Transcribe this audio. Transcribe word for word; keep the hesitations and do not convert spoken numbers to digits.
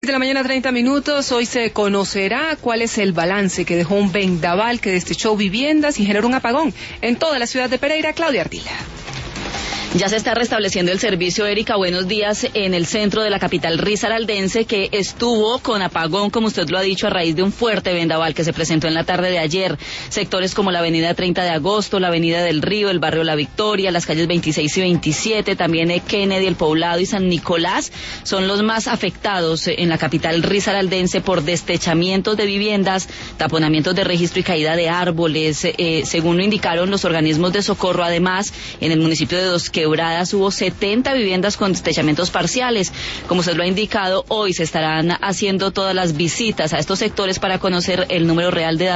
De la mañana, treinta minutos. Hoy se conocerá cuál es el balance que dejó un vendaval que destechó viviendas y generó un apagón en toda la ciudad de Pereira. Claudia Ardila. Ya se está restableciendo el servicio, Erika, buenos días, en el centro de la capital risaraldense, que estuvo con apagón, como usted lo ha dicho, a raíz de un fuerte vendaval que se presentó en la tarde de ayer. Sectores como la avenida treinta de agosto, la avenida del Río, el barrio La Victoria, las calles veintiséis y veintisiete, también Kennedy, El Poblado y San Nicolás, son los más afectados en la capital risaraldense por destechamientos de viviendas, taponamientos de registro y caída de árboles, eh, según lo indicaron los organismos de socorro. Además, en el municipio de Dos Quebradas hubo setenta viviendas con destechamientos parciales. Como usted lo ha indicado, hoy se estarán haciendo todas las visitas a estos sectores para conocer el número real de